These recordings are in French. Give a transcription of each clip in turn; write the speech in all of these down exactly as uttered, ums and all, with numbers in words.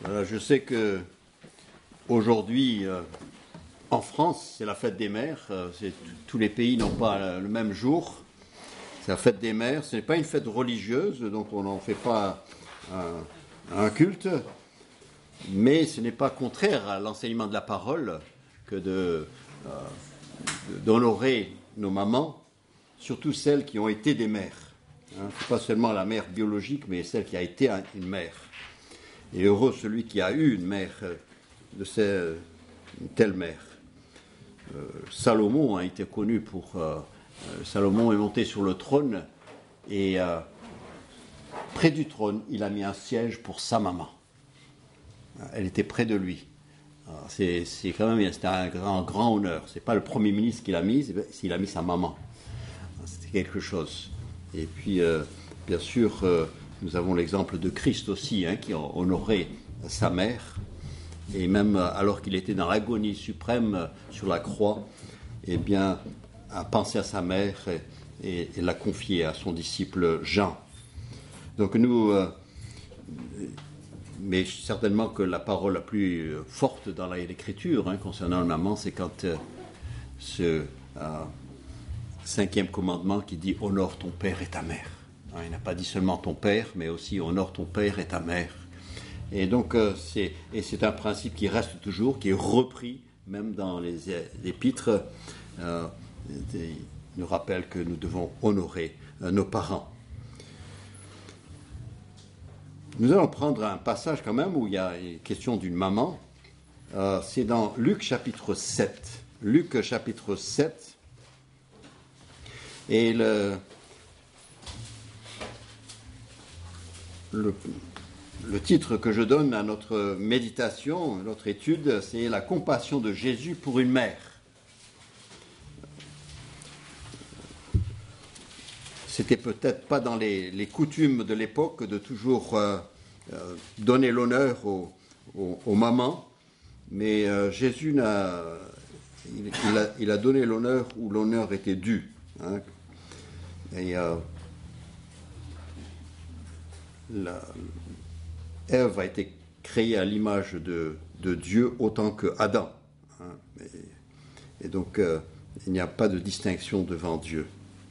Voilà, je sais que aujourd'hui, euh, en France, c'est la fête des mères. Euh, c'est, tous les pays n'ont pas le même jour. C'est la fête des mères. Ce n'est pas une fête religieuse, donc on n'en fait pas un, un culte. Mais ce n'est pas contraire à l'enseignement de la parole que de, euh, de, d'honorer nos mamans, surtout celles qui ont été des mères. Hein, ce n'est pas seulement la mère biologique, mais celle qui a été une mère. Et heureux celui qui a eu une mère, de ces, une telle mère. Euh, Salomon a été connu pour... Euh, Salomon est monté sur le trône et euh, près du trône, il a mis un siège pour sa maman. Elle était près de lui. Alors, c'est, c'est quand même c'était un grand, grand honneur. C'est pas le Premier ministre qui l'a mis, c'est, il a mis sa maman. C'était quelque chose. Et puis, euh, bien sûr... Euh, Nous avons l'exemple de Christ aussi, hein, qui a honoré sa mère. Et même alors qu'il était dans l'agonie suprême sur la croix, eh bien, a pensé à sa mère et, et l'a confié à son disciple Jean. Donc nous, euh, mais certainement que la parole la plus forte dans l'Écriture hein, concernant une maman, c'est quand euh, ce euh, cinquième commandement qui dit « Honore ton père et ta mère ». Il n'a pas dit seulement ton père, mais aussi honore ton père et ta mère. Et donc, euh, c'est, et c'est un principe qui reste toujours, qui est repris, même dans les, les épîtres. Euh, il nous rappelle que nous devons honorer euh, nos parents. Nous allons prendre un passage quand même où il y a une question d'une maman. Euh, c'est dans Luc chapitre sept. Luc chapitre sept. Et le... Le, le titre que je donne à notre méditation, à notre étude, c'est « La compassion de Jésus pour une mère ». C'était peut-être pas dans les, les coutumes de l'époque de toujours euh, euh, donner l'honneur aux, aux, aux mamans, mais euh, Jésus n'a, il, il, a, il a donné l'honneur où l'honneur était dû. Hein, et euh, La, Ève a été créée à l'image de, de Dieu autant que Adam. Hein, et, et donc, euh, il n'y a pas de distinction devant Dieu.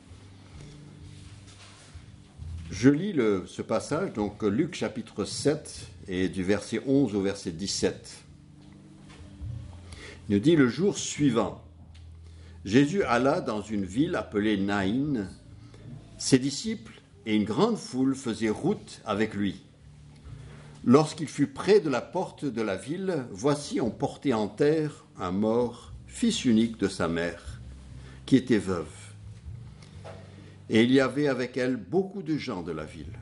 Je lis le, ce passage, donc Luc chapitre sept, et du verset onze au verset dix-sept. Il nous dit, le jour suivant, Jésus alla dans une ville appelée Naïn. Ses disciples et une grande foule faisait route avec lui. Lorsqu'il fut près de la porte de la ville, voici on portait en terre un mort, fils unique de sa mère, qui était veuve. Et il y avait avec elle beaucoup de gens de la ville.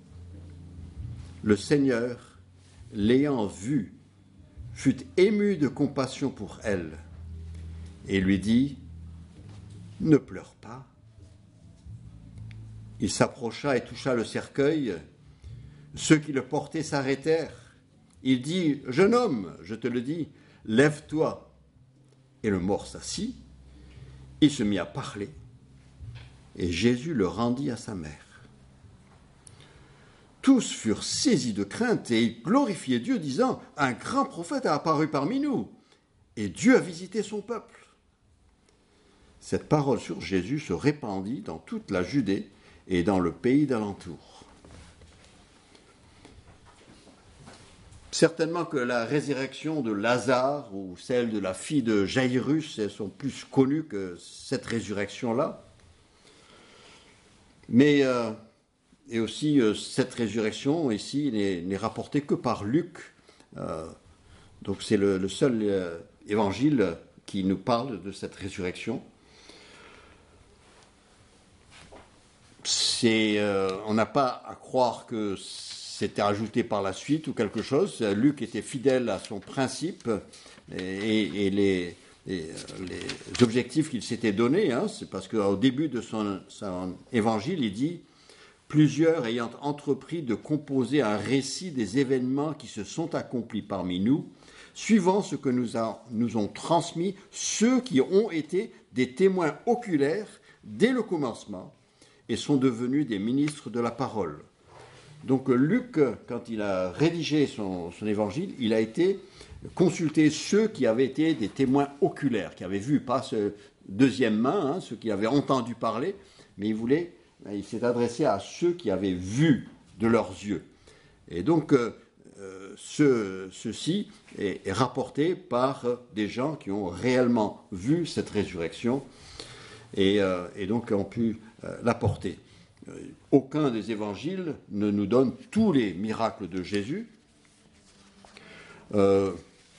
Le Seigneur, l'ayant vue, fut ému de compassion pour elle, et lui dit, « Ne pleure pas. » Il s'approcha et toucha le cercueil. Ceux qui le portaient s'arrêtèrent. Il dit, « Jeune homme, je te le dis, lève-toi. » Et le mort s'assit. Il se mit à parler. Et Jésus le rendit à sa mère. Tous furent saisis de crainte et ils glorifiaient Dieu, disant, « Un grand prophète a apparu parmi nous, et Dieu a visité son peuple. » Cette parole sur Jésus se répandit dans toute la Judée et dans le pays d'alentour. Certainement que la résurrection de Lazare ou celle de la fille de Jairus, elles sont plus connues que cette résurrection-là. Mais, euh, et aussi, euh, cette résurrection, ici, n'est, n'est rapportée que par Luc. Euh, donc c'est le, le seul euh, évangile qui nous parle de cette résurrection. C'est, euh, on n'a pas à croire que c'était ajouté par la suite ou quelque chose. Luc était fidèle à son principe et, et les, et les objectifs qu'il s'était donnés. Hein, c'est parce qu'au début de son, son évangile, il dit « Plusieurs ayant entrepris de composer un récit des événements qui se sont accomplis parmi nous, suivant ce que nous, a, nous ont transmis ceux qui ont été des témoins oculaires dès le commencement, et sont devenus des ministres de la parole. Donc Luc, quand il a rédigé son, son évangile, il a été consulter ceux qui avaient été des témoins oculaires, qui avaient vu, pas ce deuxième main, hein, ceux qui avaient entendu parler, mais il voulait, il s'est adressé à ceux qui avaient vu de leurs yeux. Et donc, euh, ce, ceci est, est rapporté par des gens qui ont réellement vu cette résurrection et, euh, et donc ont pu euh, l'apporter. Aucun des évangiles ne nous donne tous les miracles de Jésus. Euh,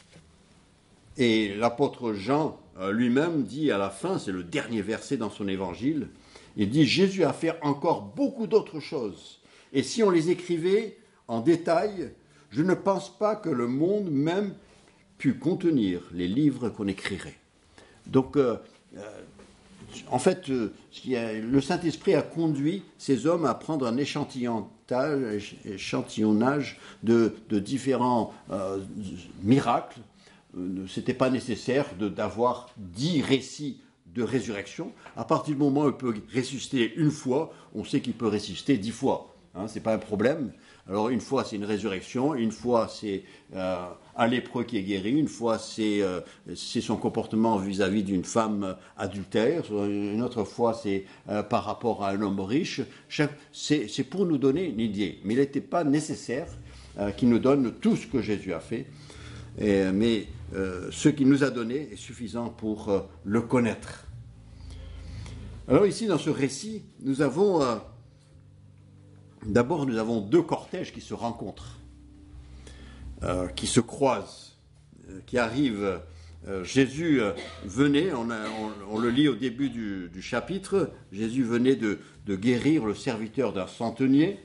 et l'apôtre Jean euh, lui-même dit à la fin, c'est le dernier verset dans son évangile, il dit « Jésus a fait encore beaucoup d'autres choses. Et si on les écrivait en détail, je ne pense pas que le monde même pût contenir les livres qu'on écrirait. » Donc, euh, euh, en fait, euh, le Saint-Esprit a conduit ces hommes à prendre un échantillonnage, échantillonnage de, de différents euh, miracles. Euh, ce n'était pas nécessaire de, d'avoir dix récits de résurrection. À partir du moment où il peut ressusciter une fois, on sait qu'il peut ressusciter dix fois. Hein, ce n'est pas un problème. Alors une fois c'est une résurrection, une fois c'est euh, un lépreux qui est guéri, une fois c'est, euh, c'est son comportement vis-à-vis d'une femme adultère, une autre fois c'est euh, par rapport à un homme riche. C'est, c'est pour nous donner une idée. Mais il n'était pas nécessaire euh, qu'il nous donne tout ce que Jésus a fait. Et, mais euh, ce qu'il nous a donné est suffisant pour euh, le connaître. Alors ici dans ce récit, nous avons... Euh, D'abord, nous avons deux cortèges qui se rencontrent, euh, qui se croisent, euh, qui arrivent. Euh, Jésus euh, venait, on, a, on, on le lit au début du, du chapitre, Jésus venait de, de guérir le serviteur d'un centenier.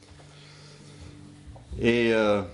Et, euh,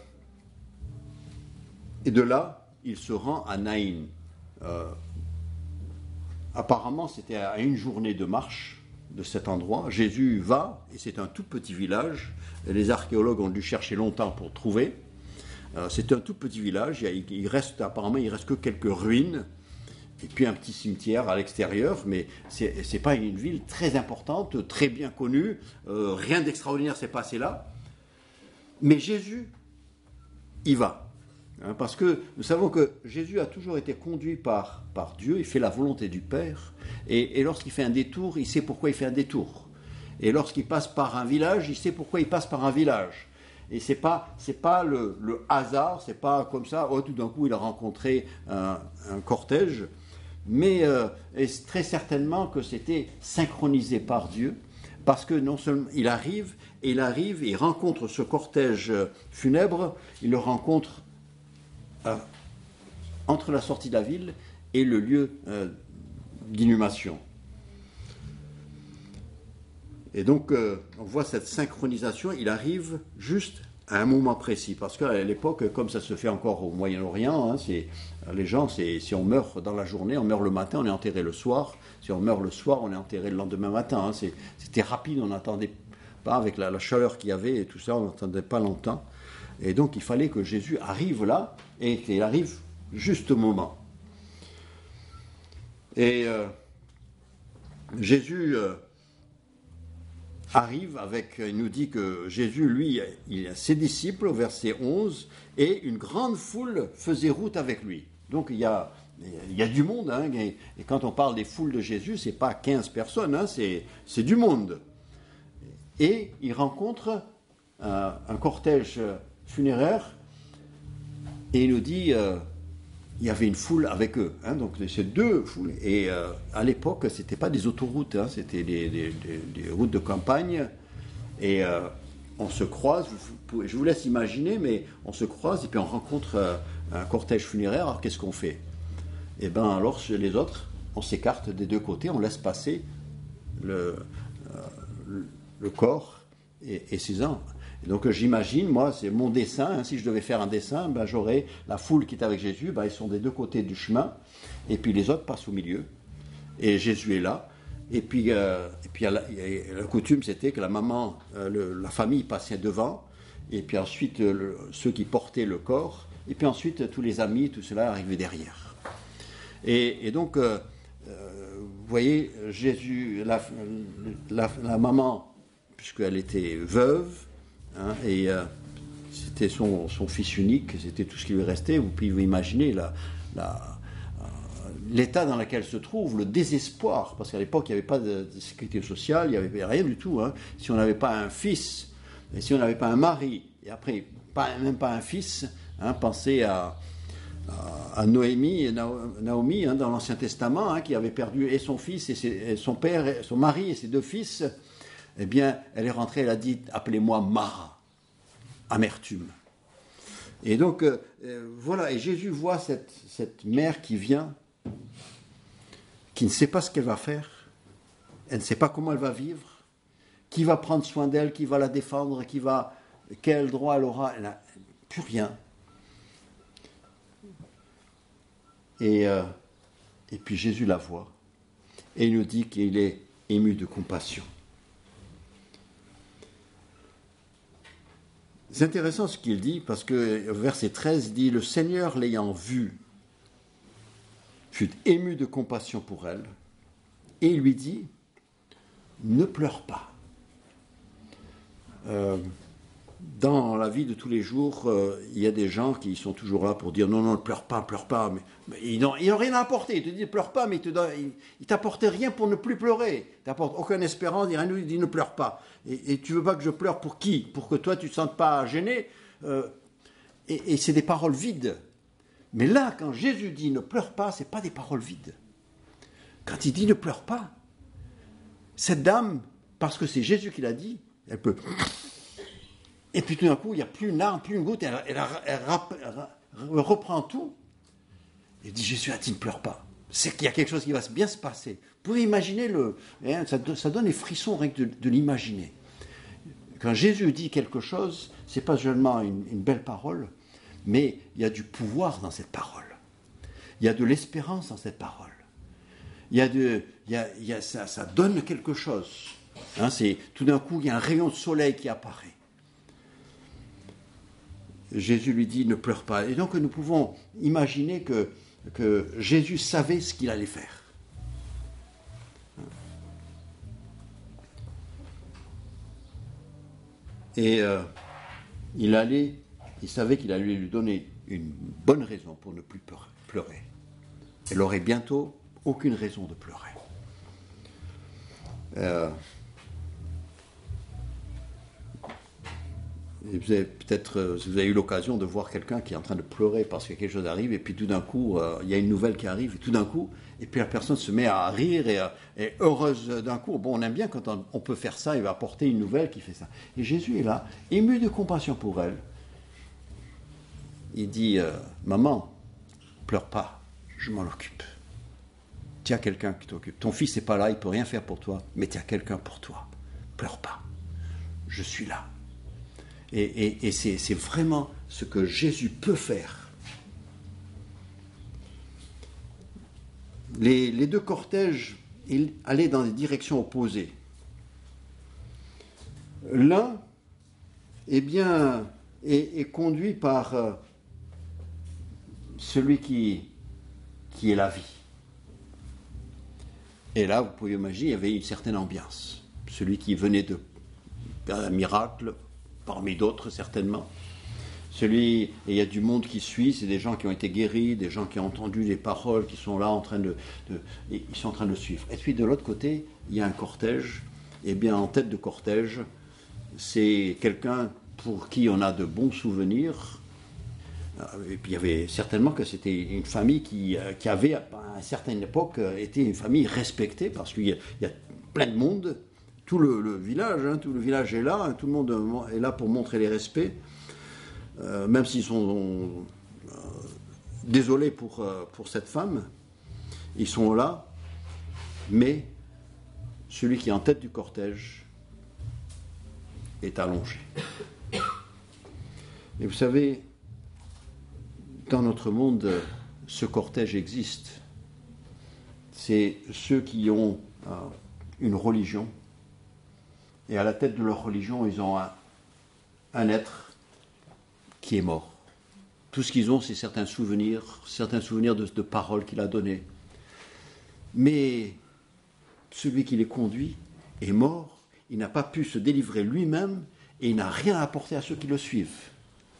et de là, il se rend à Naïn. Euh, apparemment, c'était à une journée de marche de cet endroit. Jésus va, et c'est un tout petit village. Les archéologues ont dû chercher longtemps pour trouver. Euh, c'est un tout petit village. Il, il reste, apparemment, il reste que quelques ruines, et puis un petit cimetière à l'extérieur, mais c'est, c'est pas une ville très importante, très bien connue. Euh, rien d'extraordinaire s'est passé là. Mais Jésus y va. Hein, parce que nous savons que Jésus a toujours été conduit par, par Dieu, il fait la volonté du Père, et, et lorsqu'il fait un détour, il sait pourquoi il fait un détour. Et lorsqu'il passe par un village, il sait pourquoi il passe par un village. Et ce n'est pas, c'est pas le, le hasard, ce n'est pas comme ça, oh, tout d'un coup il a rencontré un, un cortège, mais euh, très certainement que c'était synchronisé par Dieu, parce que non seulement il arrive, et il arrive, et il rencontre ce cortège funèbre, il le rencontre Euh, entre la sortie de la ville et le lieu euh, d'inhumation. Et donc, euh, on voit cette synchronisation, il arrive juste à un moment précis, parce qu'à l'époque, comme ça se fait encore au Moyen-Orient, hein, c'est, les gens, c'est, si on meurt dans la journée, on meurt le matin, on est enterré le soir, si on meurt le soir, on est enterré le lendemain matin. Hein, c'est, c'était rapide, on n'attendait pas, avec la, la chaleur qu'il y avait et tout ça, on n'attendait pas longtemps. Et donc, il fallait que Jésus arrive là, et qu'il arrive juste au moment. Et euh, Jésus euh, arrive avec, il nous dit que Jésus, lui, il a ses disciples, au verset onze, et une grande foule faisait route avec lui. Donc, il y a, il y a du monde, hein, et, et quand on parle des foules de Jésus, ce n'est pas quinze personnes, hein, c'est, c'est du monde. Et il rencontre euh, un cortège funéraire, et il nous dit, euh, il y avait une foule avec eux, hein, donc c'est deux foules, et euh, à l'époque, ce n'était pas des autoroutes, hein, c'était des, des, des, des routes de campagne, et euh, on se croise, je vous laisse imaginer, mais on se croise, et puis on rencontre euh, un cortège funéraire, alors qu'est-ce qu'on fait? Et bien alors, chez les autres, on s'écarte des deux côtés, on laisse passer le, euh, le corps et, et ses âmes. Et donc j'imagine, moi, c'est mon dessin, hein, si je devais faire un dessin, ben, j'aurais la foule qui est avec Jésus, ben, ils sont des deux côtés du chemin, et puis les autres passent au milieu, et Jésus est là, et puis, euh, et puis la, la coutume c'était que la maman, euh, le, la famille passait devant, et puis ensuite le, ceux qui portaient le corps, et puis ensuite tous les amis, tout cela arrivait derrière. Et, et donc, euh, euh, vous voyez, Jésus, la, la, la maman, puisqu'elle était veuve, hein, et euh, c'était son, son fils unique, c'était tout ce qui lui restait. Vous pouvez vous imaginer la, la, euh, l'état dans lequel se trouve, le désespoir, parce qu'à l'époque, il n'y avait pas de, de sécurité sociale, il n'y avait rien du tout. Hein. Si on n'avait pas un fils, et si on n'avait pas un mari, et après, pas, même pas un fils, hein, pensez à, à, à Noémie et Naomi hein, dans l'Ancien Testament, hein, qui avait perdu et son fils, et, ses, et son père, et son mari et ses deux fils. Eh bien, elle est rentrée, elle a dit, appelez-moi Mara, amertume. Et donc, euh, voilà, et Jésus voit cette, cette mère qui vient, qui ne sait pas ce qu'elle va faire, elle ne sait pas comment elle va vivre, qui va prendre soin d'elle, qui va la défendre, qui va, quel droit elle aura, elle n'a plus rien. Et, euh, et puis Jésus la voit, et il nous dit qu'il est ému de compassion. C'est intéressant ce qu'il dit, parce que verset treize dit « Le Seigneur l'ayant vue, fut ému de compassion pour elle, et il lui dit « Ne pleure pas euh, ». Dans la vie de tous les jours, euh, il y a des gens qui sont toujours là pour dire « Non, non, ne pleure pas, ne pleure pas ». Mais, mais ils n'ont rien à apporter. Ils te disent « Ne pleure pas », mais ils ne t'apportent rien pour ne plus pleurer. Ils ne t'apportent aucune espérance, ils disent « Ne pleure pas ». Et, et tu veux pas que je pleure pour qui? Pour que toi, tu ne te sentes pas gêné euh, et, et c'est des paroles vides. Mais là, quand Jésus dit « Ne pleure pas », ce n'est pas des paroles vides. Quand il dit « Ne pleure pas », cette dame, parce que c'est Jésus qui l'a dit, elle peut... Et puis tout d'un coup, il n'y a plus une larme, plus une goutte, elle, elle, elle, elle, elle reprend tout. Elle dit, Jésus a dit, ne pleure pas. C'est qu'il y a quelque chose qui va bien se passer. Vous pouvez imaginer, le, hein, ça, ça donne les frissons rien que de, de l'imaginer. Quand Jésus dit quelque chose, ce n'est pas seulement une, une belle parole, mais il y a du pouvoir dans cette parole. Il y a de l'espérance dans cette parole. Il y a de, il y a, il y a, ça, ça donne quelque chose. Hein, c'est, tout d'un coup, il y a un rayon de soleil qui apparaît. Jésus lui dit, ne pleure pas. Et donc nous pouvons imaginer que, que Jésus savait ce qu'il allait faire. Et euh, il allait, il savait qu'il allait lui donner une bonne raison pour ne plus pleurer. Elle aurait bientôt aucune raison de pleurer. Euh, Et vous avez peut-être, vous avez eu l'occasion de voir quelqu'un qui est en train de pleurer parce que quelque chose arrive, et puis tout d'un coup, euh, il y a une nouvelle qui arrive, et tout d'un coup, et puis la personne se met à rire et, et heureuse d'un coup. Bon, on aime bien quand on, on peut faire ça, il va apporter une nouvelle qui fait ça. Et Jésus est là, ému de compassion pour elle. Il dit, euh, maman, pleure pas, je m'en occupe. Tu as quelqu'un qui t'occupe. Ton fils n'est pas là, il ne peut rien faire pour toi, mais tu as quelqu'un pour toi. Pleure pas, je suis là. Et, et, et c'est, c'est vraiment ce que Jésus peut faire. Les, les deux cortèges ils allaient dans des directions opposées. L'un eh bien, est, est conduit par euh, celui qui, qui est la vie. Et là, vous pouvez imaginer, il y avait une certaine ambiance. Celui qui venait de faire un miracle, parmi d'autres certainement. Celui, et il y a du monde qui suit, c'est des gens qui ont été guéris, des gens qui ont entendu les paroles, qui sont là en train de, de ils sont en train de suivre. Et puis de l'autre côté, il y a un cortège. Et bien en tête de cortège, c'est quelqu'un pour qui on a de bons souvenirs. Et puis il y avait certainement que c'était une famille qui, qui avait à une certaine époque été une famille respectée, parce qu'il y a, il y a plein de monde. Tout le, le village, hein, tout le village est là, hein, tout le monde est là pour montrer les respects, euh, même s'ils sont euh, désolés pour, euh, pour cette femme, ils sont là, mais celui qui est en tête du cortège est allongé. Et vous savez, dans notre monde, ce cortège existe. C'est ceux qui ont euh, une religion, et à la tête de leur religion, ils ont un, un être qui est mort. Tout ce qu'ils ont, c'est certains souvenirs, certains souvenirs de, de paroles qu'il a données. Mais celui qui les conduit est mort, il n'a pas pu se délivrer lui-même, et il n'a rien à apporter à ceux qui le suivent.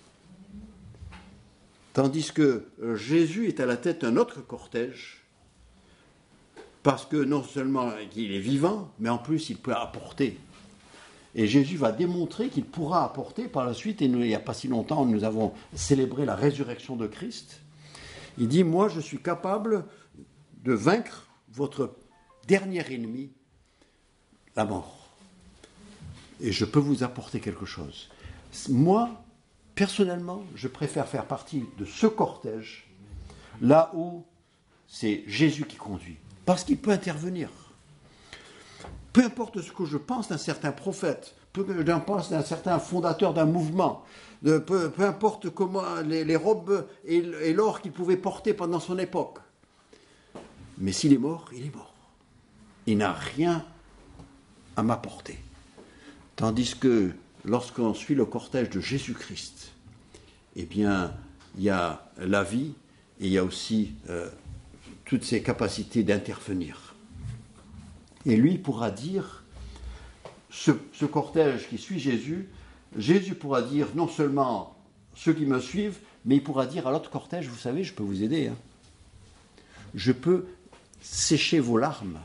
Tandis que Jésus est à la tête d'un autre cortège, parce que non seulement il est vivant, mais en plus il peut apporter. Et Jésus va démontrer qu'il pourra apporter par la suite, et nous, il n'y a pas si longtemps, nous avons célébré la résurrection de Christ. Il dit, moi je suis capable de vaincre votre dernier ennemi, la mort. Et je peux vous apporter quelque chose. Moi, personnellement, je préfère faire partie de ce cortège, là où c'est Jésus qui conduit, parce qu'il peut intervenir. Peu importe ce que je pense d'un certain prophète, peu que je pense d'un certain fondateur d'un mouvement, de, peu, peu importe comment les, les robes et, et l'or qu'il pouvait porter pendant son époque. Mais s'il est mort, il est mort. Il n'a rien à m'apporter. Tandis que lorsqu'on suit le cortège de Jésus-Christ, eh bien, il y a la vie et il y a aussi euh, toutes ses capacités d'intervenir. Et lui pourra dire, ce, ce cortège qui suit Jésus, Jésus pourra dire non seulement ceux qui me suivent, mais il pourra dire à l'autre cortège, vous savez, je peux vous aider. Hein. Je peux sécher vos larmes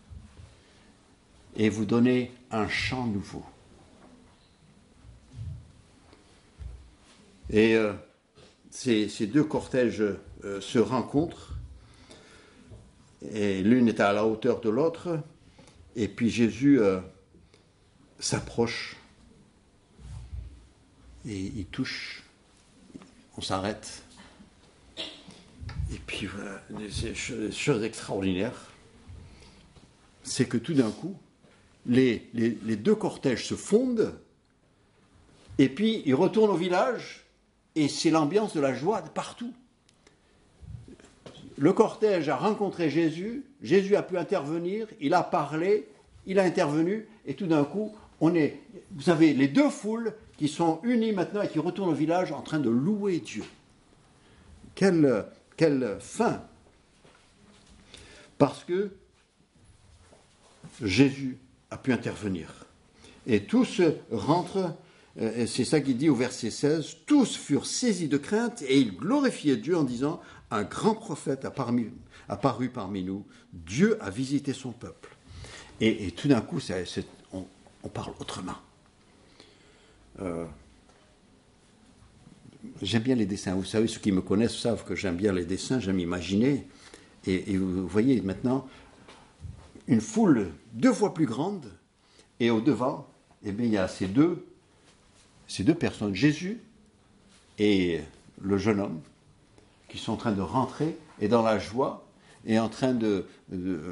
et vous donner un chant nouveau. Et euh, ces, ces deux cortèges euh, se rencontrent, et l'une est à la hauteur de l'autre, et puis Jésus euh, s'approche, et il touche, on s'arrête, et puis voilà, des choses extraordinaires, c'est que tout d'un coup, les, les, les deux cortèges se fondent, et puis ils retournent au village, et c'est l'ambiance de la joie de partout. Le cortège a rencontré Jésus, Jésus a pu intervenir, il a parlé, il a intervenu, et tout d'un coup, on est, vous savez, les deux foules qui sont unies maintenant et qui retournent au village en train de louer Dieu. Quelle, quelle fin! Parce que Jésus a pu intervenir. Et tous rentrent. Et c'est ça qu'il dit au verset seize, « Tous furent saisis de crainte et ils glorifiaient Dieu en disant, « Un grand prophète a, parmi, a paru parmi nous, Dieu a visité son peuple. » Et, et tout d'un coup, c'est, c'est, on, on parle autrement. Euh, j'aime bien les dessins. Vous savez, ceux qui me connaissent savent que j'aime bien les dessins, j'aime imaginer. Et, et vous voyez maintenant, une foule deux fois plus grande, et au devant, eh bien, il y a ces deux Ces deux personnes, Jésus et le jeune homme, qui sont en train de rentrer et dans la joie et en train de, de,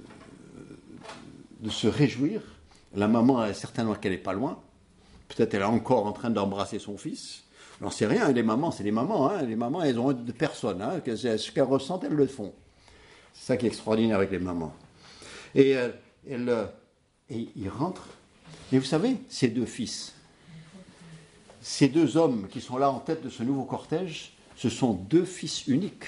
de se réjouir. La maman, elle, certainement qu'elle n'est pas loin. Peut-être elle est encore en train d'embrasser son fils. On n'en sait rien, les mamans, c'est les mamans. Hein. Les mamans, elles ont de personne. Hein. Ce qu'elles ressentent, elles le font. C'est ça qui est extraordinaire avec les mamans. Et, euh, elle, et ils rentrent. Et vous savez, ces deux fils, ces deux hommes qui sont là en tête de ce nouveau cortège, ce sont deux fils uniques.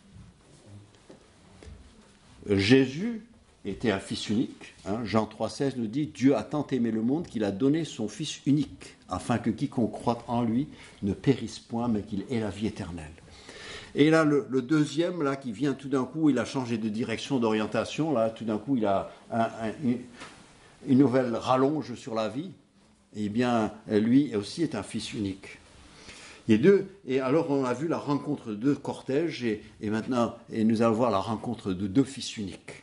Jésus était un fils unique. Hein. Jean trois seize nous dit « Dieu a tant aimé le monde qu'il a donné son fils unique, afin que quiconque croit en lui ne périsse point, mais qu'il ait la vie éternelle. » Et là, le, le deuxième, là, qui vient tout d'un coup, il a changé de direction, d'orientation. Là, tout d'un coup, il a un, un, une, une nouvelle rallonge sur la vie. Eh bien, lui aussi est un fils unique. Et, deux, et alors, on a vu la rencontre de deux cortèges, et, et maintenant, et nous allons voir la rencontre de deux fils uniques.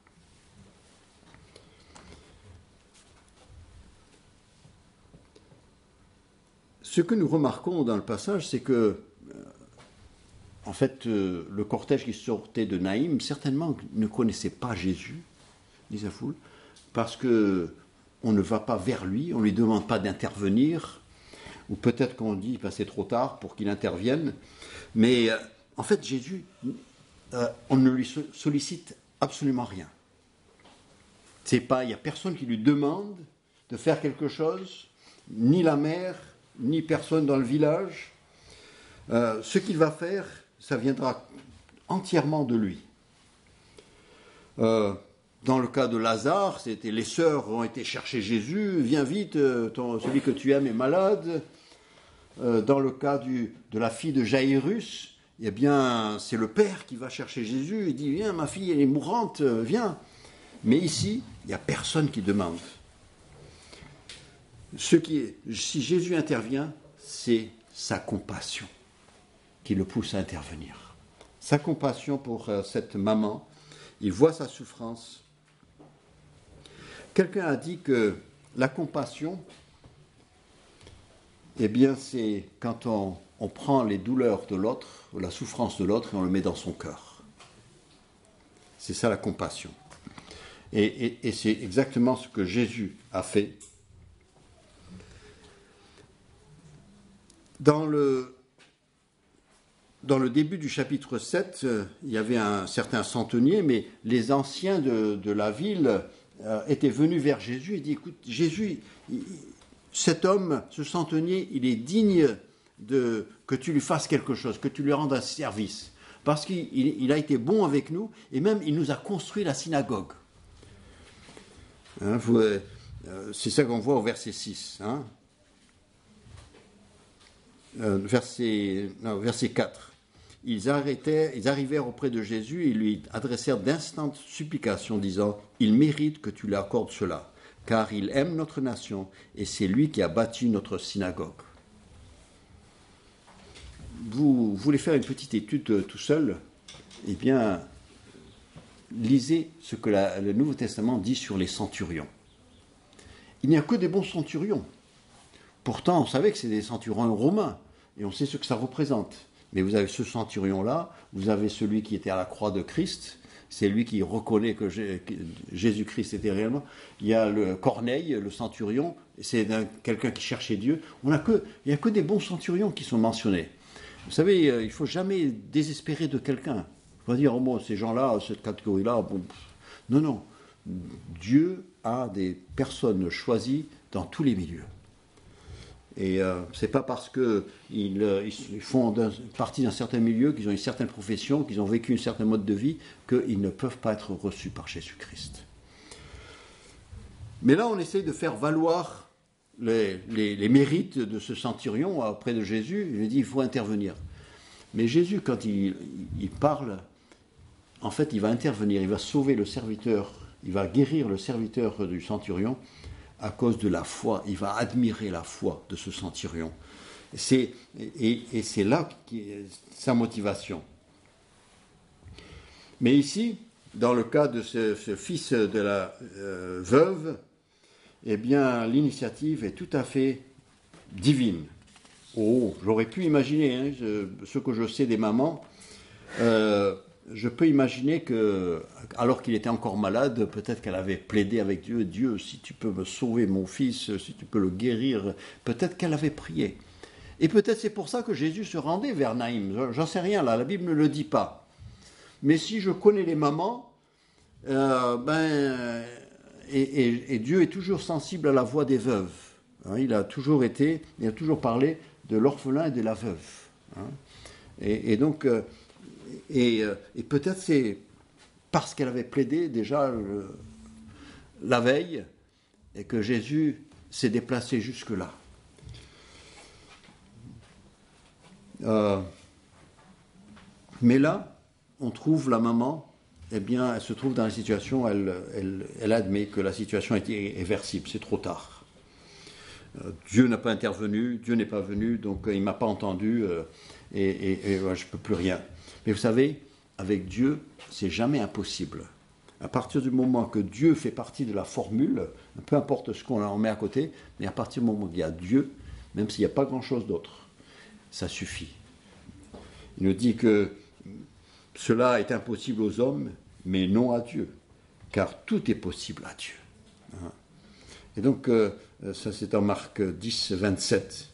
Ce que nous remarquons dans le passage, c'est que, en fait, le cortège qui sortait de Naïm, certainement ne connaissait pas Jésus, dit sa foule, parce que on ne va pas vers lui, on ne lui demande pas d'intervenir, ou peut-être qu'on dit ben, c'est trop tard pour qu'il intervienne. Mais euh, en fait, Jésus, euh, on ne lui sollicite absolument rien. C'est pas, il n'y a personne qui lui demande de faire quelque chose, ni la mère, ni personne dans le village. Euh, ce qu'il va faire, ça viendra entièrement de lui. Euh, Dans le cas de Lazare, c'était les sœurs ont été chercher Jésus, viens vite, ton, celui que tu aimes est malade. Euh, dans le cas du, de la fille de Jaïrus, eh bien, c'est le père qui va chercher Jésus, il dit, viens, ma fille, elle est mourante, viens. Mais ici, il n'y a personne qui demande. Ce qui est, si Jésus intervient, c'est sa compassion qui le pousse à intervenir. Sa compassion pour euh, cette maman, il voit sa souffrance. Quelqu'un a dit que la compassion, eh bien, c'est quand on, on prend les douleurs de l'autre, ou la souffrance de l'autre, et on le met dans son cœur. C'est ça la compassion. Et, et, et c'est exactement ce que Jésus a fait. Dans le, dans le début du chapitre sept, euh, il y avait un certain centenier, mais les anciens de, de la ville euh, étaient venus vers Jésus et dit, écoute, Jésus, il, cet homme, ce centenier, il est digne de, que tu lui fasses quelque chose, que tu lui rendes un service. Parce qu'il il, il a été bon avec nous, et même il nous a construit la synagogue. Hein, vous, euh, c'est ça qu'on voit au verset six. Hein. Euh, verset, non, verset quatre. Ils, arrêtaient, ils arrivèrent auprès de Jésus et lui adressèrent d'instantes supplications, disant, « Il mérite que tu lui accordes cela, car il aime notre nation et c'est lui qui a bâti notre synagogue. » Vous voulez faire une petite étude euh, tout seul? Eh bien, lisez ce que la, le Nouveau Testament dit sur les centurions. Il n'y a que des bons centurions. Pourtant, on savait que c'est des centurions romains, et on sait ce que ça représente. Mais vous avez ce centurion-là, vous avez celui qui était à la croix de Christ, c'est lui qui reconnaît que Jésus-Christ était réellement. Il y a le Corneille, le centurion, c'est quelqu'un qui cherchait Dieu. On a que, il n'y a que des bons centurions qui sont mentionnés. Vous savez, il ne faut jamais désespérer de quelqu'un. Il faut dire, oh bon, ces gens-là, cette catégorie-là, bon, non, non. Dieu a des personnes choisies dans tous les milieux. Et euh, ce n'est pas parce qu'ils euh, ils font d'un, partie d'un certain milieu, qu'ils ont une certaine profession, qu'ils ont vécu un certain mode de vie, qu'ils ne peuvent pas être reçus par Jésus-Christ. Mais là, on essaye de faire valoir les, les, les mérites de ce centurion auprès de Jésus. Il lui dit, il faut intervenir. Mais Jésus, quand il, il parle, en fait, il va intervenir, il va sauver le serviteur, il va guérir le serviteur du centurion, à cause de la foi. Il va admirer la foi de ce centurion. C'est, et, et c'est là qui est sa motivation. Mais ici, dans le cas de ce, ce fils de la euh, veuve, eh bien, l'initiative est tout à fait divine. Oh, j'aurais pu imaginer, hein, je, ce que je sais des mamans, euh, je peux imaginer que, alors qu'il était encore malade, peut-être qu'elle avait plaidé avec Dieu, Dieu, si tu peux me sauver mon fils, si tu peux le guérir, peut-être qu'elle avait prié. Et peut-être c'est pour ça que Jésus se rendait vers Naïm. J'en sais rien là, la Bible ne le dit pas. Mais si je connais les mamans, euh, ben, et, et, et Dieu est toujours sensible à la voix des veuves. Hein, il a toujours été, il a toujours parlé de l'orphelin et de la veuve. Hein, et, et donc. Euh, Et, et peut-être c'est parce qu'elle avait plaidé déjà le, la veille et que Jésus s'est déplacé jusque-là. Euh, mais là, on trouve la maman, eh bien, elle se trouve dans la situation, elle, elle, elle admet que la situation est irréversible, c'est trop tard. Euh, Dieu n'a pas intervenu, Dieu n'est pas venu, donc euh, il ne m'a pas entendu euh, et, et, et ouais, je ne peux plus rien. Mais vous savez, avec Dieu, c'est jamais impossible. À partir du moment que Dieu fait partie de la formule, peu importe ce qu'on en met à côté, mais à partir du moment qu'il y a Dieu, même s'il n'y a pas grand-chose d'autre, ça suffit. Il nous dit que cela est impossible aux hommes, mais non à Dieu, car tout est possible à Dieu. Et donc, ça c'est en Marc dix, vingt-sept.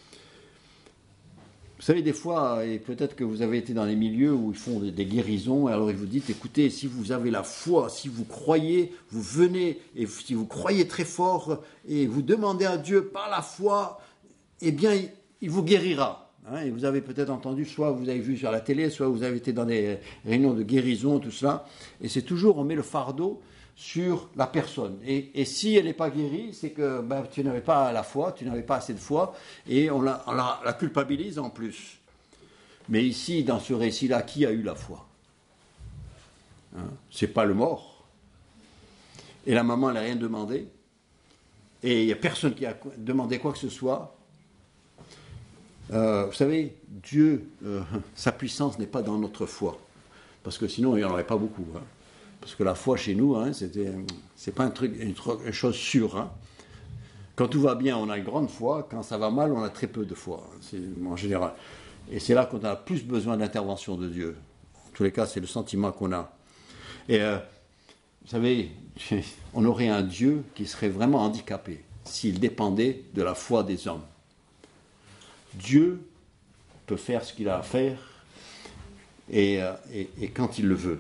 Vous savez, des fois, et peut-être que vous avez été dans les milieux où ils font des, des guérisons, et alors ils vous disent, écoutez, si vous avez la foi, si vous croyez, vous venez, et si vous croyez très fort, et vous demandez à Dieu par la foi, eh bien, il, il vous guérira. Hein, et vous avez peut-être entendu, soit vous avez vu sur la télé, soit vous avez été dans des réunions de guérison, tout cela, et c'est toujours, on met le fardeau sur la personne. Et, et si elle n'est pas guérie, c'est que ben, tu n'avais pas la foi, tu n'avais pas assez de foi, et on la, on la, la culpabilise en plus. Mais ici, dans ce récit-là, qui a eu la foi? Hein? C'est pas le mort. Et la maman, elle n'a rien demandé. Et il n'y a personne qui a demandé quoi que ce soit. Euh, vous savez, Dieu, euh, sa puissance n'est pas dans notre foi. Parce que sinon, il n'y en aurait pas beaucoup. Hein. Parce que la foi chez nous, hein, c'était, c'est pas un truc, une, une chose sûre. Hein. Quand tout va bien, on a une grande foi. Quand ça va mal, on a très peu de foi. Hein. C'est, en général. Et c'est là qu'on a plus besoin d'intervention de Dieu. En tous les cas, c'est le sentiment qu'on a. Et euh, vous savez, on aurait un Dieu qui serait vraiment handicapé s'il dépendait de la foi des hommes. Dieu peut faire ce qu'il a à faire et, euh, et, et quand il le veut.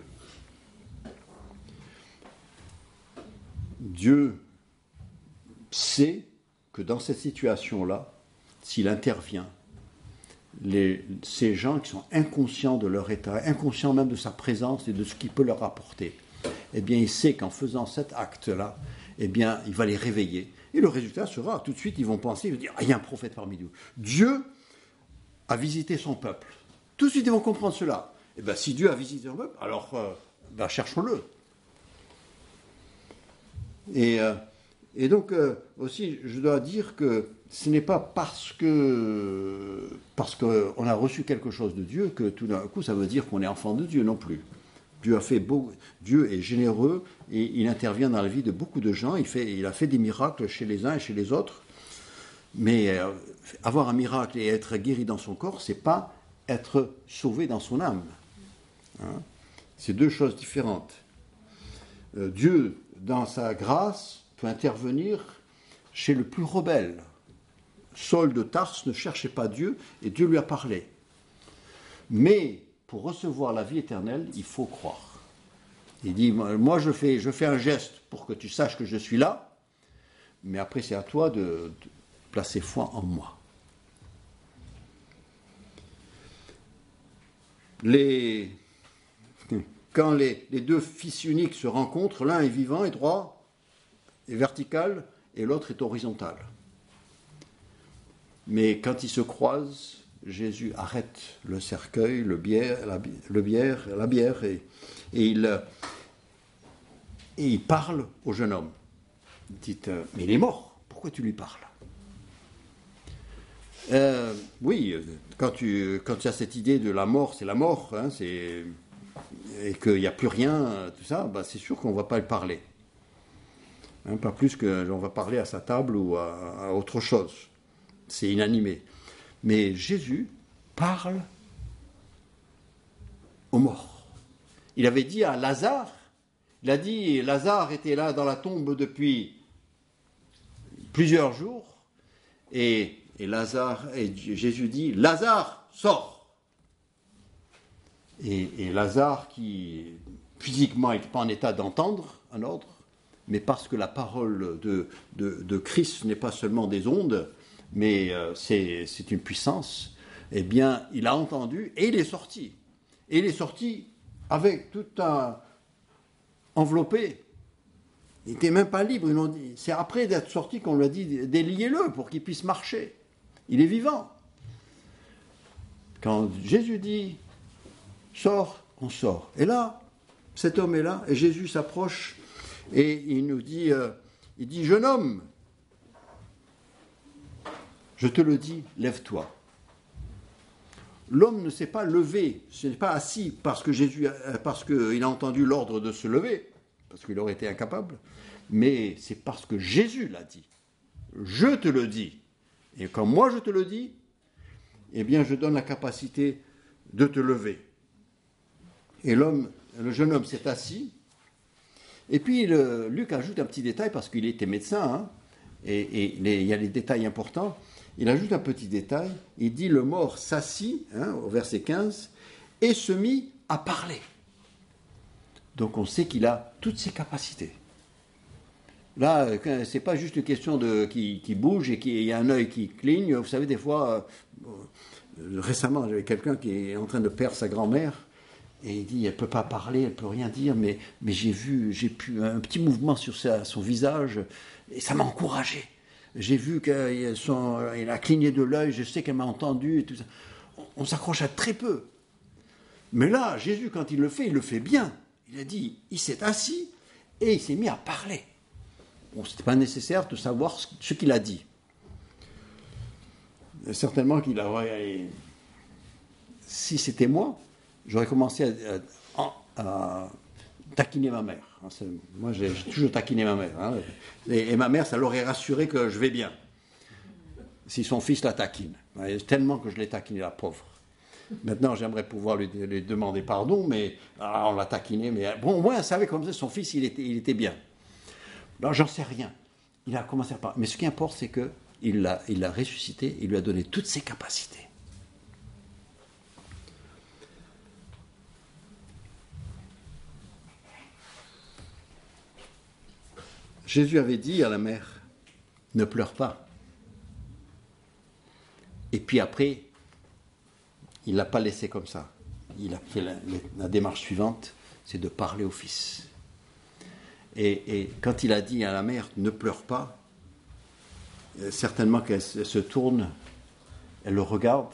Dieu sait que dans cette situation-là, s'il intervient, Les, ces gens qui sont inconscients de leur état, inconscients même de sa présence et de ce qu'il peut leur apporter, eh bien, il sait qu'en faisant cet acte-là, eh bien, il va les réveiller. Et le résultat sera, tout de suite, ils vont penser, ils vont dire, ah, il y a un prophète parmi nous. Dieu a visité son peuple. Tout de suite, ils vont comprendre cela. Eh bien, si Dieu a visité son peuple, alors, euh, ben, cherchons-le. Et... Euh, Et donc, euh, aussi, je dois dire que ce n'est pas parce que parce qu'on a reçu quelque chose de Dieu que tout d'un coup, ça veut dire qu'on est enfant de Dieu non plus. Dieu a fait beau, Dieu est généreux et il intervient dans la vie de beaucoup de gens. Il, fait, il a fait des miracles chez les uns et chez les autres. Mais euh, avoir un miracle et être guéri dans son corps, c'est pas être sauvé dans son âme. Hein? C'est deux choses différentes. Euh, Dieu, dans sa grâce, peut intervenir chez le plus rebelle. Saul de Tarse ne cherchait pas Dieu et Dieu lui a parlé. Mais pour recevoir la vie éternelle, il faut croire. Il dit, moi je fais, je fais un geste pour que tu saches que je suis là, mais après c'est à toi de, de placer foi en moi. Les, quand les, les deux fils uniques se rencontrent, l'un est vivant et droit, est vertical et l'autre est horizontal. Mais quand ils se croisent, Jésus arrête le cercueil, le bière, la, le bière, la bière et, et, il, et il parle au jeune homme. Il dit, mais il est mort, pourquoi tu lui parles? euh, Oui, quand tu, quand tu as cette idée de la mort, c'est la mort, hein, c'est, et qu'il n'y a plus rien, tout ça, bah c'est sûr qu'on ne va pas le parler. Hein, pas plus qu'on va parler à sa table ou à, à autre chose. C'est inanimé. Mais Jésus parle aux morts. Il avait dit à Lazare, il a dit, Lazare était là dans la tombe depuis plusieurs jours, et, et, Lazare, et Jésus dit, Lazare, sors. Et, et Lazare, qui physiquement n'était pas en état d'entendre un ordre, mais parce que la parole de, de, de Christ n'est pas seulement des ondes, mais euh, c'est, c'est une puissance, eh bien, il a entendu et il est sorti. Et il est sorti avec tout un enveloppé. Il n'était même pas libre. Ils l'ont dit. C'est après d'être sorti qu'on lui a dit déliez-le pour qu'il puisse marcher. Il est vivant. Quand Jésus dit sors, on sort. Et là, cet homme est là et Jésus s'approche. Et il nous dit, euh, il dit, jeune homme, je te le dis, lève-toi. L'homme ne s'est pas levé, ce n'est pas assis parce que Jésus, parce qu'il a entendu l'ordre de se lever, parce qu'il aurait été incapable, mais c'est parce que Jésus l'a dit. Je te le dis. Et quand moi je te le dis, eh bien je donne la capacité de te lever. Et l'homme, le jeune homme s'est assis. Et puis le, Luc ajoute un petit détail, parce qu'il était médecin, hein, et, et les, il y a des détails importants. Il ajoute un petit détail, il dit le mort s'assit, hein, au verset quinze, et se mit à parler. Donc on sait qu'il a toutes ses capacités. Là, c'est pas juste une question de qui, qui bouge et qu'il y a un œil qui cligne. Vous savez, des fois, euh, récemment, j'avais quelqu'un qui est en train de perdre sa grand-mère, Et il dit, elle ne peut pas parler, elle ne peut rien dire, mais, mais j'ai vu, j'ai pu un petit mouvement sur sa, son visage, et ça m'a encouragé. J'ai vu qu'elle a cligné de l'œil, je sais qu'elle m'a entendu, et tout ça. On, on s'accroche à très peu. Mais là, Jésus, quand il le fait, il le fait bien. Il a dit, il s'est assis, et il s'est mis à parler. Bon, ce n'était pas nécessaire de savoir ce, ce qu'il a dit. Certainement qu'il aurait... Si c'était moi, j'aurais commencé à, à, à taquiner ma mère. Moi, j'ai, j'ai toujours taquiné ma mère. Hein. Et, et ma mère, ça l'aurait rassuré que je vais bien. Si son fils la taquine. Tellement que je l'ai taquiné, la pauvre. Maintenant, j'aimerais pouvoir lui, lui demander pardon, mais ah, on l'a taquiné. Mais bon, au moins, elle savait comme ça, son fils, il était, il était bien. Alors, j'en sais rien. Il a commencé à parler. Mais ce qui importe, c'est qu'il l'a, il l'a ressuscité, il lui a donné toutes ses capacités. Jésus avait dit à la mère, ne pleure pas. Et puis après, il ne l'a pas laissé comme ça. Il a fait la, la démarche suivante, c'est de parler au fils. Et, et quand il a dit à la mère, ne pleure pas, certainement qu'elle se tourne, elle le regarde,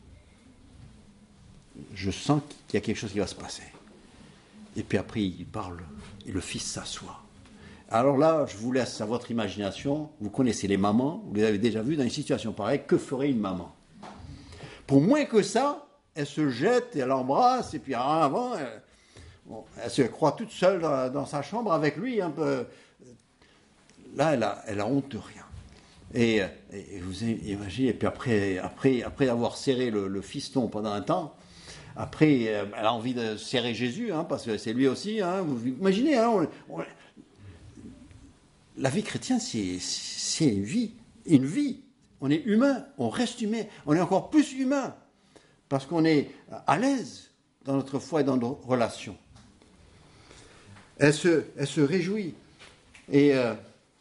je sens qu'il y a quelque chose qui va se passer. Et puis après, il parle, et le fils s'assoit. Alors là, je vous laisse à votre imagination. Vous connaissez les mamans, vous les avez déjà vues dans une situation pareille. Que ferait une maman? Pour moins que ça, elle se jette, elle l'embrasse, et puis avant, elle, bon, elle se croit toute seule dans, dans sa chambre avec lui. Un peu. Là, elle a, elle a honte de rien. Et, et vous imaginez, et puis après, après, après avoir serré le, le fiston pendant un temps, après, elle a envie de serrer Jésus, hein, parce que c'est lui aussi. Hein, vous imaginez, hein, on, on, la vie chrétienne, c'est, c'est une vie, une vie. On est humain, on reste humain, on est encore plus humain, parce qu'on est à l'aise dans notre foi et dans nos relations. Elle se, elle se réjouit. Et euh,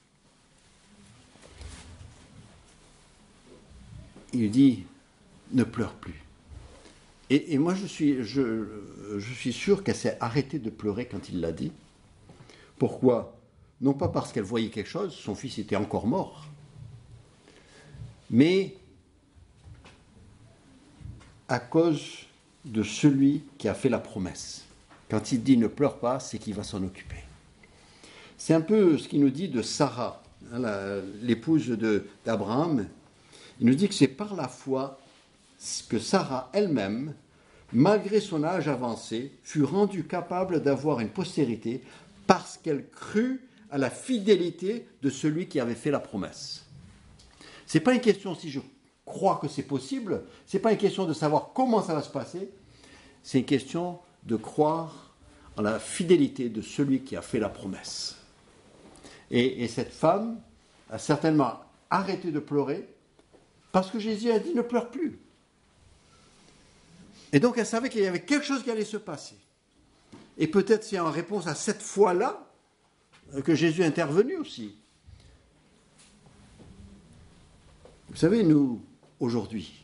il dit, ne pleure plus. Et, et moi, je suis, je, je suis sûr qu'elle s'est arrêtée de pleurer quand il l'a dit. Pourquoi ? Non pas parce qu'elle voyait quelque chose, son fils était encore mort, mais à cause de celui qui a fait la promesse. Quand il dit ne pleure pas, c'est qu'il va s'en occuper. C'est un peu ce qu'il nous dit de Sarah, hein, la, l'épouse de, d'Abraham. Il nous dit que c'est par la foi que Sarah elle-même, malgré son âge avancé, fut rendue capable d'avoir une postérité parce qu'elle crut à la fidélité de celui qui avait fait la promesse. Ce n'est pas une question si je crois que c'est possible, ce n'est pas une question de savoir comment ça va se passer, c'est une question de croire en la fidélité de celui qui a fait la promesse. Et, et cette femme a certainement arrêté de pleurer parce que Jésus a dit ne pleure plus. Et donc elle savait qu'il y avait quelque chose qui allait se passer. Et peut-être c'est en réponse à cette foi-là que Jésus est intervenu aussi. Vous savez, nous, aujourd'hui,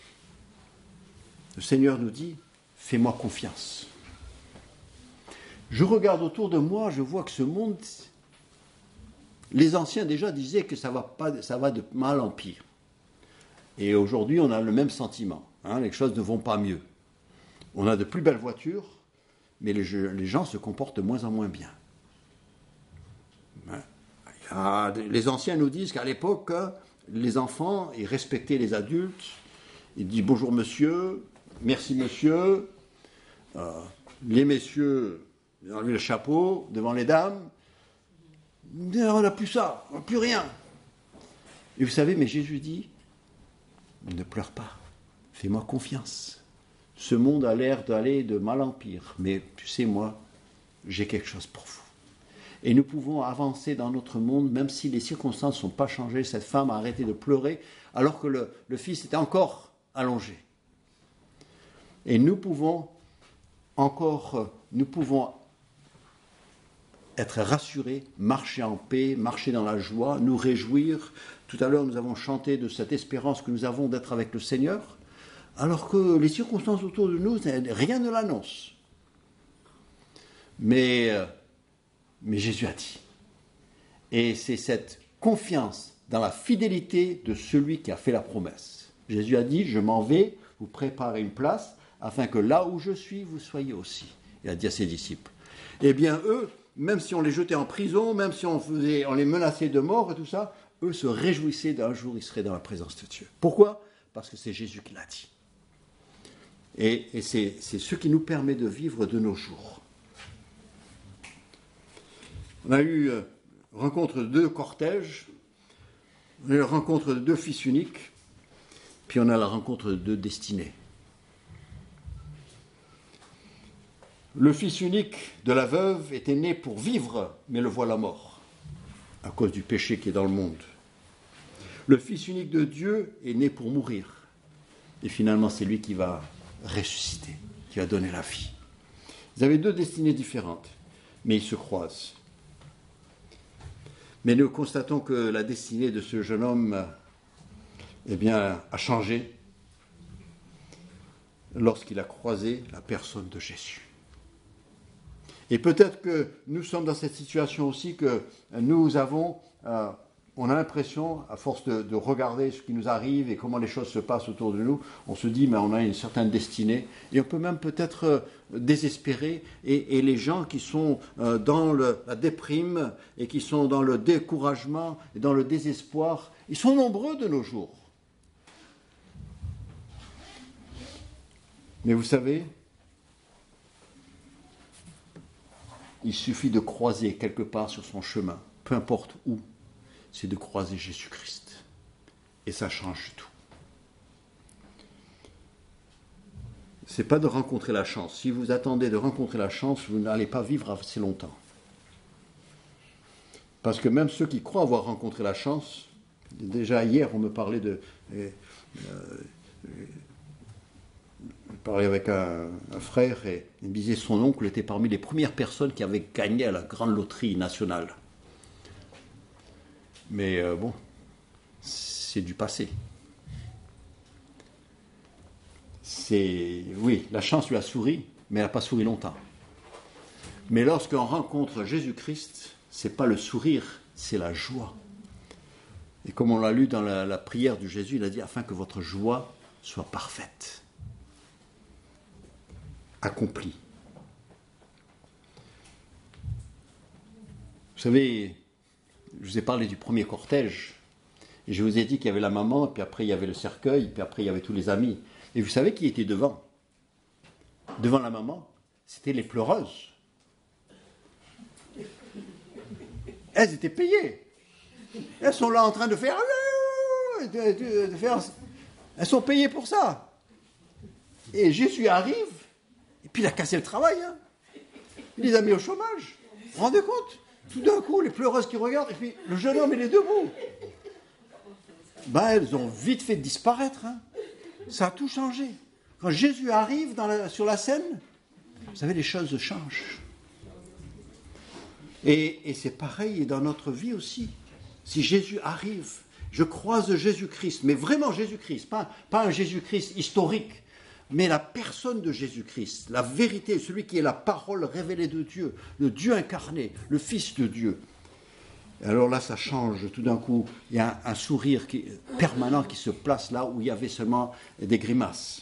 le Seigneur nous dit, fais-moi confiance. Je regarde autour de moi, je vois que ce monde, les anciens déjà disaient que ça va, pas, ça va de mal en pire. Et aujourd'hui, on a le même sentiment. Hein, les choses ne vont pas mieux. On a de plus belles voitures, mais les, les gens se comportent de moins en moins bien. Les anciens nous disent qu'à l'époque, les enfants, ils respectaient les adultes, ils disent bonjour monsieur, merci monsieur, euh, les messieurs, ils ont enlevé le chapeau devant les dames, on n'a plus ça, on n'a plus rien. Et vous savez, mais Jésus dit, ne pleure pas, fais-moi confiance. Ce monde a l'air d'aller de mal en pire, mais tu sais, moi, j'ai quelque chose pour vous. Et nous pouvons avancer dans notre monde, même si les circonstances ne sont pas changées. Cette femme a arrêté de pleurer, alors que le, le fils était encore allongé. Et nous pouvons encore, nous pouvons être rassurés, marcher en paix, marcher dans la joie, nous réjouir. Tout à l'heure, nous avons chanté de cette espérance que nous avons d'être avec le Seigneur, alors que les circonstances autour de nous, rien ne l'annonce. Mais, euh, mais Jésus a dit. Et c'est cette confiance dans la fidélité de celui qui a fait la promesse. Jésus a dit, je m'en vais vous préparer une place afin que là où je suis, vous soyez aussi. Il a dit à ses disciples. Eh bien, eux, même si on les jetait en prison, même si on, faisait, on les menaçait de mort et tout ça, eux se réjouissaient d'un jour, ils seraient dans la présence de Dieu. Pourquoi ? Parce que c'est Jésus qui l'a dit. Et, et c'est, c'est ce qui nous permet de vivre de nos jours. On a eu euh, rencontre de deux cortèges, on a eu la rencontre de deux fils uniques, puis on a la rencontre de deux destinées. Le fils unique de la veuve était né pour vivre, mais le voilà mort, à cause du péché qui est dans le monde. Le fils unique de Dieu est né pour mourir, et finalement c'est lui qui va ressusciter, qui va donner la vie. Ils avaient deux destinées différentes, mais ils se croisent. Mais nous constatons que la destinée de ce jeune homme eh bien, a changé lorsqu'il a croisé la personne de Jésus. Et peut-être que nous sommes dans cette situation aussi que nous avons, euh, on a l'impression, à force de, de regarder ce qui nous arrive et comment les choses se passent autour de nous, on se dit, mais on a une certaine destinée. Et on peut même peut-être euh, désespérer. Et, et les gens qui sont euh, dans le, la déprime et qui sont dans le découragement et dans le désespoir, ils sont nombreux de nos jours. Mais vous savez, il suffit de croiser quelque part sur son chemin, peu importe où, c'est de croiser Jésus-Christ. Et ça change tout. Ce n'est pas de rencontrer la chance. Si vous attendez de rencontrer la chance, vous n'allez pas vivre assez longtemps. Parce que même ceux qui croient avoir rencontré la chance, déjà hier on me parlait de... Euh, euh, Je parlais avec un, un frère et il me disait que son oncle était parmi les premières personnes qui avaient gagné à la grande loterie nationale. Mais euh, bon, c'est du passé. C'est, oui, la chance lui a souri, mais elle n'a pas souri longtemps. Mais lorsqu'on rencontre Jésus-Christ, ce n'est pas le sourire, c'est la joie. Et comme on l'a lu dans la, la prière de Jésus, il a dit « afin que votre joie soit parfaite ». Accompli. Vous savez, je vous ai parlé du premier cortège, et je vous ai dit qu'il y avait la maman, puis après il y avait le cercueil, puis après il y avait tous les amis. Et vous savez qui était devant ? Devant la maman, c'était les pleureuses. Elles étaient payées. Elles sont là en train de faire... De, de, de faire... Elles sont payées pour ça. Et Jésus arrive, et puis il a cassé le travail. Hein. Il les a mis au chômage. Vous vous rendez compte ? Tout d'un coup, les pleureuses qui regardent, et puis le jeune homme, il est debout. Ben, elles ont vite fait disparaître. Hein. Ça a tout changé. Quand Jésus arrive dans la, sur la scène, vous savez, les choses changent. Et, et c'est pareil dans notre vie aussi. Si Jésus arrive, je croise Jésus-Christ, mais vraiment Jésus-Christ, pas, pas un Jésus-Christ historique, mais la personne de Jésus-Christ, la vérité, celui qui est la parole révélée de Dieu, le Dieu incarné, le Fils de Dieu. Et alors là, ça change. Tout d'un coup, il y a un, un sourire qui, permanent qui se place là où il y avait seulement des grimaces.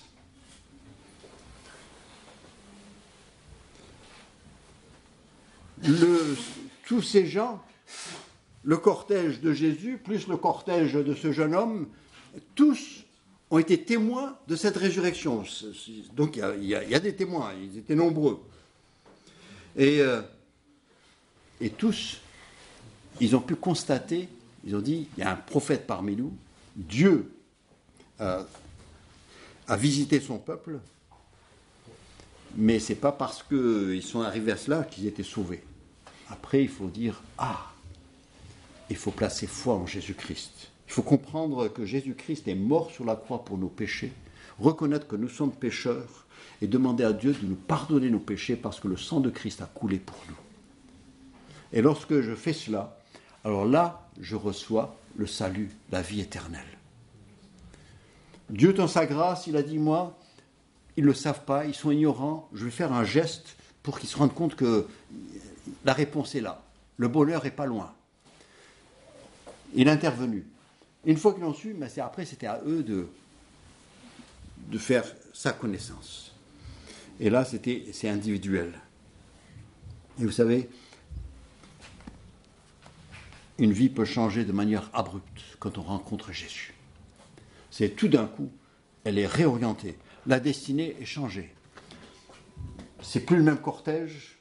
Le, tous ces gens, le cortège de Jésus, plus le cortège de ce jeune homme, tous ont été témoins de cette résurrection. Donc il y a, il y a, il y a des témoins, ils étaient nombreux. Et, euh, et tous, ils ont pu constater, ils ont dit, il y a un prophète parmi nous, Dieu euh, a visité son peuple, mais ce n'est pas parce qu'ils sont arrivés à cela qu'ils étaient sauvés. Après, il faut dire, ah, il faut placer foi en Jésus-Christ. Il faut comprendre que Jésus-Christ est mort sur la croix pour nos péchés, reconnaître que nous sommes pécheurs et demander à Dieu de nous pardonner nos péchés parce que le sang de Christ a coulé pour nous. Et lorsque je fais cela, alors là, je reçois le salut, la vie éternelle. Dieu, dans sa grâce, il a dit, moi, ils ne le savent pas, ils sont ignorants, je vais faire un geste pour qu'ils se rendent compte que la réponse est là. Le bonheur n'est pas loin. Il est intervenu. Une fois qu'ils l'ont su, mais c'est, après, c'était à eux de, de faire sa connaissance. Et là, c'était, c'est individuel. Et vous savez, une vie peut changer de manière abrupte quand on rencontre Jésus. C'est tout d'un coup, elle est réorientée. La destinée est changée. C'est plus le même cortège.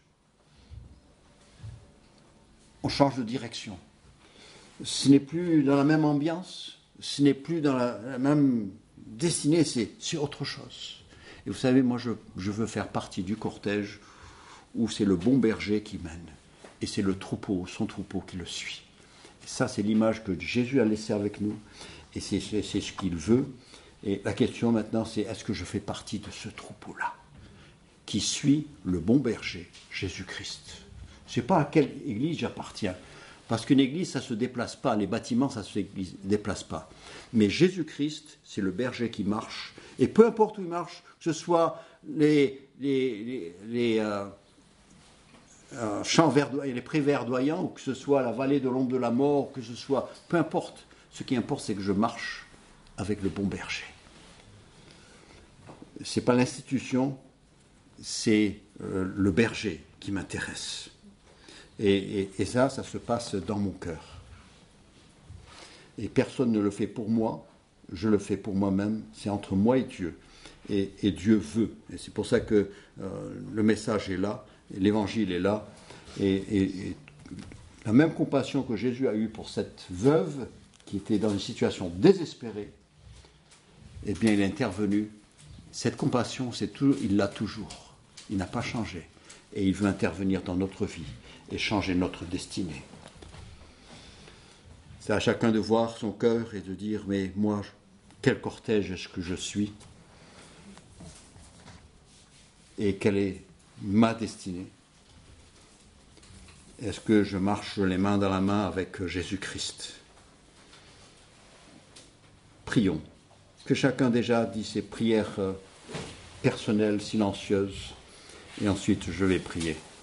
On change de direction. Ce n'est plus dans la même ambiance, ce n'est plus dans la, la même destinée, c'est, c'est autre chose. Et vous savez, moi, je, je veux faire partie du cortège où c'est le bon berger qui mène. Et c'est le troupeau, son troupeau qui le suit. Et ça, c'est l'image que Jésus a laissée avec nous. Et c'est, c'est, c'est ce qu'il veut. Et la question maintenant, c'est est-ce que je fais partie de ce troupeau-là qui suit le bon berger, Jésus-Christ? Je ne sais pas à quelle église j'appartiens. Parce qu'une église, ça ne se déplace pas. Les bâtiments, ça ne se déplace pas. Mais Jésus-Christ, c'est le berger qui marche. Et peu importe où il marche, que ce soit les, les, les, les euh, euh, champs verdoyants, les prés verdoyants, ou que ce soit la vallée de l'ombre de la mort, que ce soit... Peu importe. Ce qui importe, c'est que je marche avec le bon berger. Ce n'est pas l'institution, c'est euh, le berger qui m'intéresse. Et, et, et ça, ça se passe dans mon cœur. Et personne ne le fait pour moi, je le fais pour moi-même, c'est entre moi et Dieu. Et, et Dieu veut. Et c'est pour ça que euh, le message est là, et l'évangile est là. Et, et, et la même compassion que Jésus a eue pour cette veuve qui était dans une situation désespérée, eh bien, il est intervenu. Cette compassion, c'est tout, il l'a toujours. Il n'a pas changé. Et il veut intervenir dans notre vie et changer notre destinée. C'est à chacun de voir son cœur et de dire, mais moi, quel cortège est-ce que je suis? Et quelle est ma destinée? Est-ce que je marche les mains dans la main avec Jésus-Christ? Prions. Que chacun déjà dit ses prières personnelles, silencieuses, et ensuite je vais prier.